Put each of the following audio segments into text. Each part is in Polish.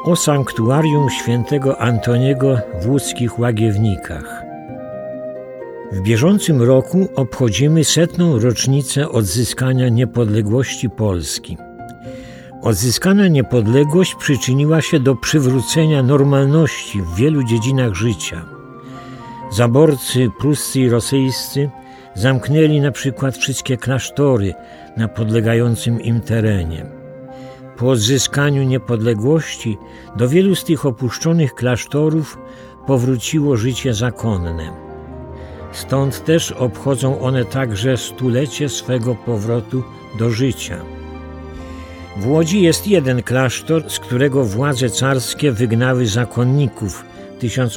o sanktuarium świętego Antoniego w łódzkich Łagiewnikach. W bieżącym roku obchodzimy 100. rocznicę odzyskania niepodległości Polski. Odzyskana niepodległość przyczyniła się do przywrócenia normalności w wielu dziedzinach życia. Zaborcy pruscy i rosyjscy zamknęli na przykład wszystkie klasztory na podlegającym im terenie. Po odzyskaniu niepodległości do wielu z tych opuszczonych klasztorów powróciło życie zakonne. Stąd też obchodzą one także 100-lecie swego powrotu do życia. W Łodzi jest jeden klasztor, z którego władze carskie wygnały zakonników w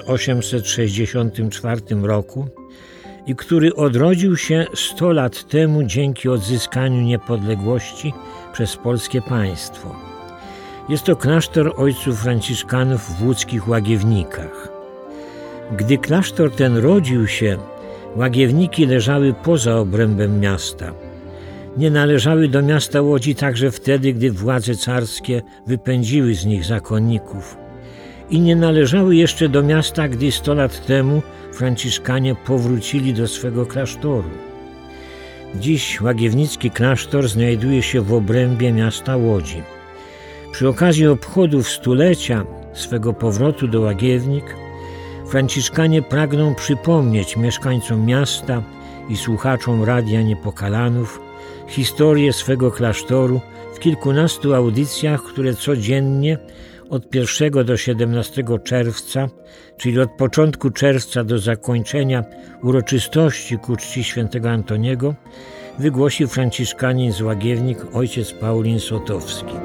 1864 roku i który odrodził się 100 lat temu dzięki odzyskaniu niepodległości przez polskie państwo. Jest to klasztor ojców franciszkanów w łódzkich Łagiewnikach. Gdy klasztor ten rodził się, Łagiewniki leżały poza obrębem miasta. Nie należały do miasta Łodzi także wtedy, gdy władze carskie wypędziły z nich zakonników. I nie należały jeszcze do miasta, gdy 100 lat temu franciszkanie powrócili do swego klasztoru. Dziś łagiewnicki klasztor znajduje się w obrębie miasta Łodzi. Przy okazji obchodów 100-lecia swego powrotu do Łagiewnik franciszkanie pragną przypomnieć mieszkańcom miasta i słuchaczom Radia Niepokalanów historię swego klasztoru w kilkunastu audycjach, które codziennie od 1 do 17 czerwca, czyli od początku czerwca do zakończenia uroczystości ku czci świętego Antoniego, wygłosi franciszkanin z Łagiewnik ojciec Paulin Sotowski.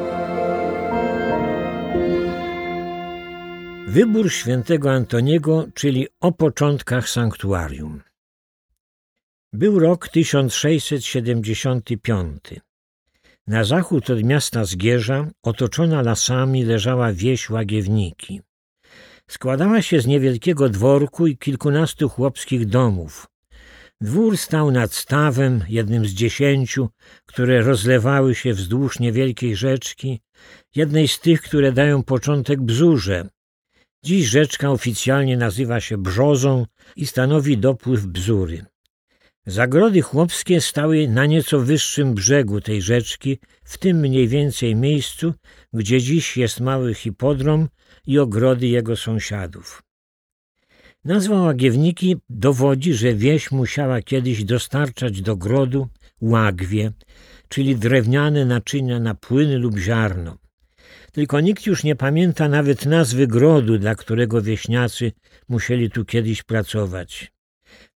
Wybór świętego Antoniego, czyli o początkach sanktuarium. Był rok 1675. Na zachód od miasta Zgierza, otoczona lasami, leżała wieś Łagiewniki. Składała się z niewielkiego dworku i kilkunastu chłopskich domów. Dwór stał nad stawem, jednym z 10, które rozlewały się wzdłuż niewielkiej rzeczki, jednej z tych, które dają początek Bzurze. Dziś rzeczka oficjalnie nazywa się Brzozą i stanowi dopływ Bzury. Zagrody chłopskie stały na nieco wyższym brzegu tej rzeczki, w tym mniej więcej miejscu, gdzie dziś jest mały hipodrom i ogrody jego sąsiadów. Nazwa Łagiewniki dowodzi, że wieś musiała kiedyś dostarczać do grodu łagwie, czyli drewniane naczynia na płyny lub ziarno. Tylko nikt już nie pamięta nawet nazwy grodu, dla którego wieśniacy musieli tu kiedyś pracować. W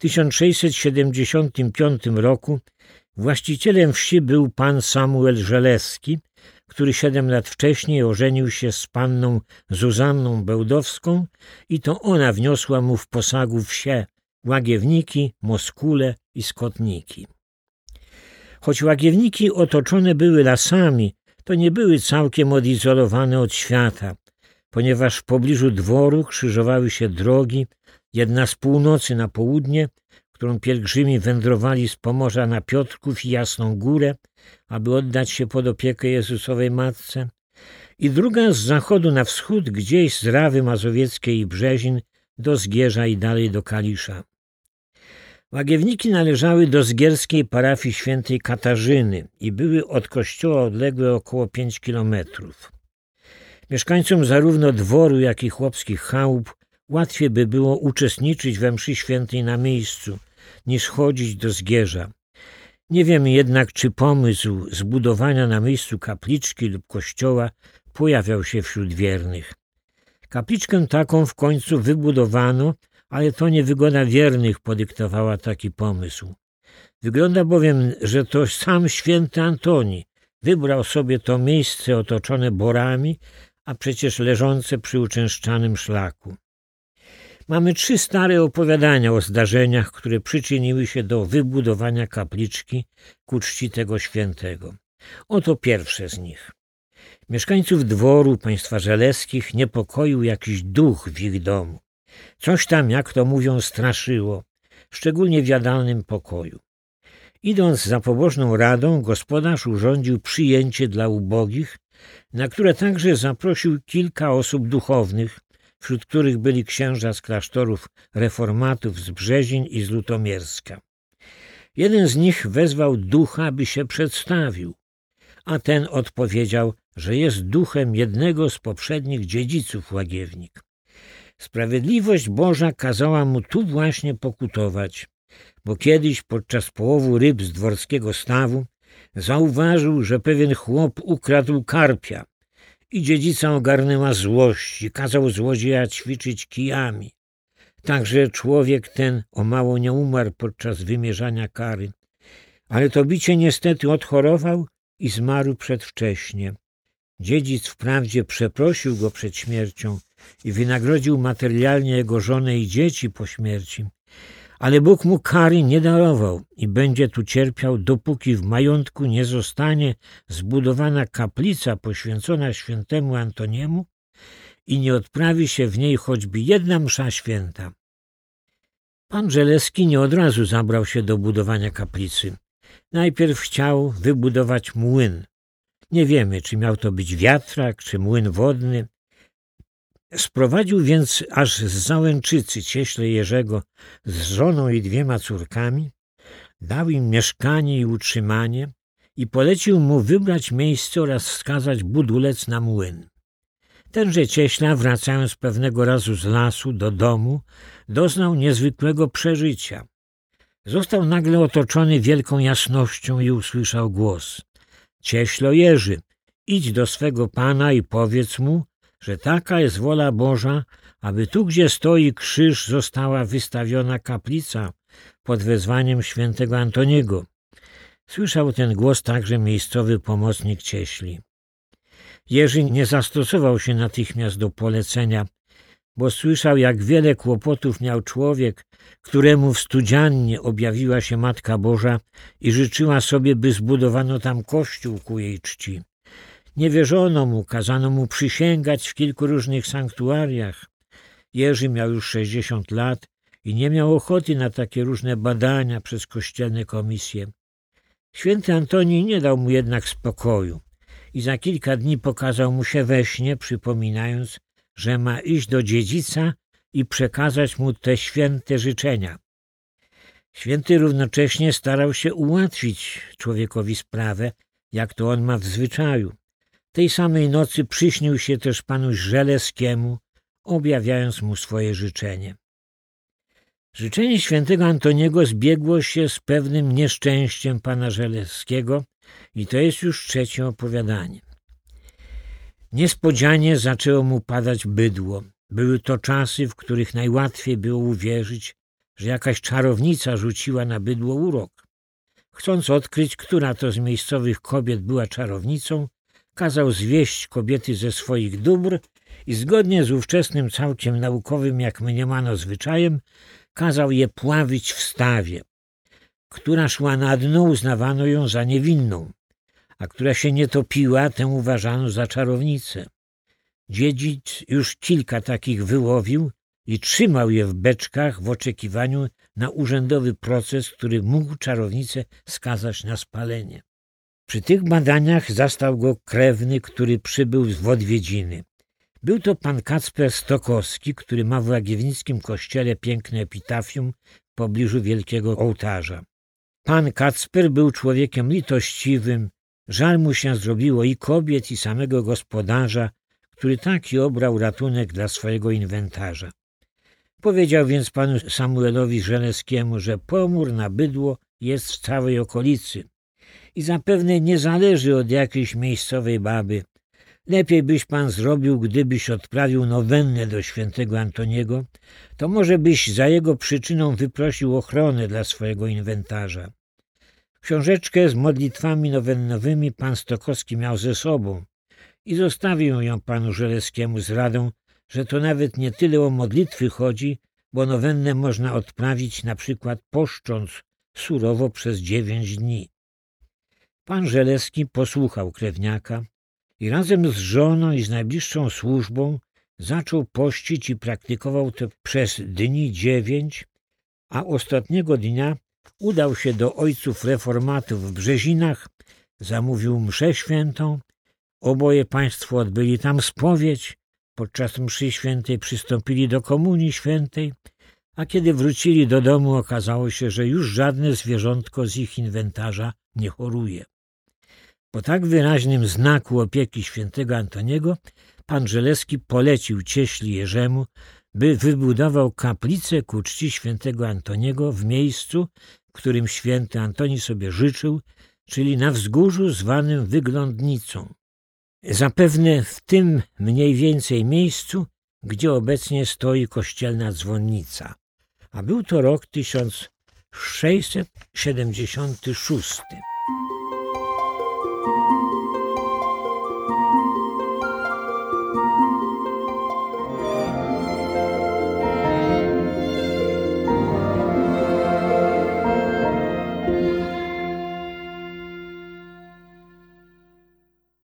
1675 roku właścicielem wsi był pan Samuel Żelewski, który 7 lat wcześniej ożenił się z panną Zuzanną Bełdowską i to ona wniosła mu w posagu wsie Łagiewniki, Moskule i Skotniki. Choć Łagiewniki otoczone były lasami, to nie były całkiem odizolowane od świata, ponieważ w pobliżu dworu krzyżowały się drogi, jedna z północy na południe, którą pielgrzymi wędrowali z Pomorza na Piotrków i Jasną Górę, aby oddać się pod opiekę Jezusowej Matce, i druga z zachodu na wschód, gdzieś z Rawy Mazowieckiej i Brzezin do Zgierza i dalej do Kalisza. Łagiewniki należały do zgierskiej parafii świętej Katarzyny i były od kościoła odległe około 5 kilometrów. Mieszkańcom zarówno dworu, jak i chłopskich chałup łatwiej by było uczestniczyć we mszy świętej na miejscu, niż chodzić do Zgierza. Nie wiem jednak, czy pomysł zbudowania na miejscu kapliczki lub kościoła pojawiał się wśród wiernych. Kapliczkę taką w końcu wybudowano, ale to niewygoda wiernych podyktowała taki pomysł. Wygląda bowiem, że to sam święty Antoni wybrał sobie to miejsce otoczone borami, a przecież leżące przy uczęszczanym szlaku. Mamy 3 stare opowiadania o zdarzeniach, które przyczyniły się do wybudowania kapliczki ku czci tego świętego. Oto pierwsze z nich. Mieszkańców dworu państwa Żelewskich niepokoił jakiś duch w ich domu. Coś tam, jak to mówią, straszyło, szczególnie w jadalnym pokoju. Idąc za pobożną radą, gospodarz urządził przyjęcie dla ubogich na które także zaprosił kilka osób duchownych, wśród których byli księża z klasztorów reformatów z Brzezin i z Lutomierska. Jeden z nich wezwał ducha, by się przedstawił, a ten odpowiedział, że jest duchem jednego z poprzednich dziedziców Łagiewnik. Sprawiedliwość Boża kazała mu tu właśnie pokutować, bo kiedyś podczas połowu ryb z dworskiego stawu zauważył, że pewien chłop ukradł karpia i dziedzica ogarnęła złość i kazał złodzieja ćwiczyć kijami. Także człowiek ten o mało nie umarł podczas wymierzania kary, ale to bicie niestety odchorował i zmarł przedwcześnie. Dziedzic wprawdzie przeprosił go przed śmiercią i wynagrodził materialnie jego żonę i dzieci po śmierci, ale Bóg mu kary nie darował i będzie tu cierpiał, dopóki w majątku nie zostanie zbudowana kaplica poświęcona świętemu Antoniemu i nie odprawi się w niej choćby jedna msza święta. Pan Żelewski nie od razu zabrał się do budowania kaplicy. Najpierw chciał wybudować młyn. Nie wiemy, czy miał to być wiatrak, czy młyn wodny. Sprowadził więc aż z Załęczycy cieśle Jerzego z żoną i 2 córkami, dał im mieszkanie i utrzymanie i polecił mu wybrać miejsce oraz wskazać budulec na młyn. Tenże cieśla, wracając pewnego razu z lasu do domu, doznał niezwykłego przeżycia. Został nagle otoczony wielką jasnością i usłyszał głos: Cieślo Jerzy, idź do swego pana i powiedz mu, że taka jest wola Boża, aby tu, gdzie stoi krzyż, została wystawiona kaplica pod wezwaniem świętego Antoniego. Słyszał ten głos także miejscowy pomocnik cieśli. Jerzy nie zastosował się natychmiast do polecenia, bo słyszał, jak wiele kłopotów miał człowiek, któremu w Studziannie objawiła się Matka Boża i życzyła sobie, by zbudowano tam kościół ku jej czci. Nie wierzono mu, kazano mu przysięgać w kilku różnych sanktuariach. Jerzy miał już 60 lat i nie miał ochoty na takie różne badania przez kościelne komisje. Święty Antoni nie dał mu jednak spokoju i za kilka dni pokazał mu się we śnie, przypominając, że ma iść do dziedzica i przekazać mu te święte życzenia. Święty równocześnie starał się ułatwić człowiekowi sprawę, jak to on ma w zwyczaju. Tej samej nocy przyśnił się też panu Żelewskiemu, objawiając mu swoje życzenie. Życzenie świętego Antoniego zbiegło się z pewnym nieszczęściem pana Żelewskiego i to jest już 3. opowiadanie. Niespodzianie zaczęło mu padać bydło. Były to czasy, w których najłatwiej było uwierzyć, że jakaś czarownica rzuciła na bydło urok. Chcąc odkryć, która to z miejscowych kobiet była czarownicą, kazał zwieść kobiety ze swoich dóbr i zgodnie z ówczesnym całkiem naukowym, jak mniemano, zwyczajem, kazał je pławić w stawie. Która szła na dno, uznawano ją za niewinną, a która się nie topiła, tę uważano za czarownicę. Dziedzic już kilka takich wyłowił i trzymał je w beczkach w oczekiwaniu na urzędowy proces, który mógł czarownicę skazać na spalenie. Przy tych badaniach zastał go krewny, który przybył w odwiedziny. Był to pan Kacper Stokowski, który ma w łagiewnickim kościele piękne epitafium w pobliżu wielkiego ołtarza. Pan Kacper był człowiekiem litościwym, żal mu się zrobiło i kobiet, i samego gospodarza, który taki obrał ratunek dla swojego inwentarza. Powiedział więc panu Samuelowi Żelewskiemu, że pomór na bydło jest w całej okolicy i zapewne nie zależy od jakiejś miejscowej baby. Lepiej byś pan zrobił, gdybyś odprawił nowennę do świętego Antoniego, to może byś za jego przyczyną wyprosił ochronę dla swojego inwentarza. Książeczkę z modlitwami nowennowymi pan Stokowski miał ze sobą i zostawił ją panu Żelewskiemu z radą, że to nawet nie tyle o modlitwy chodzi, bo nowennę można odprawić na przykład poszcząc surowo przez 9 dni. Pan Żelewski posłuchał krewniaka i razem z żoną i z najbliższą służbą zaczął pościć i praktykował to przez dni 9, a ostatniego dnia udał się do ojców reformatów w Brzezinach, zamówił mszę świętą, Oboje państwo odbyli tam spowiedź, podczas mszy świętej przystąpili do komunii świętej, a kiedy wrócili do domu, okazało się, że już żadne zwierzątko z ich inwentarza nie choruje. Po tak wyraźnym znaku opieki świętego Antoniego pan Żelewski polecił cieśli Jerzemu, by wybudował kaplicę ku czci świętego Antoniego w miejscu, którym święty Antoni sobie życzył, czyli na wzgórzu zwanym Wyglądnicą. Zapewne w tym mniej więcej miejscu, gdzie obecnie stoi kościelna dzwonnica, a był to rok 1676.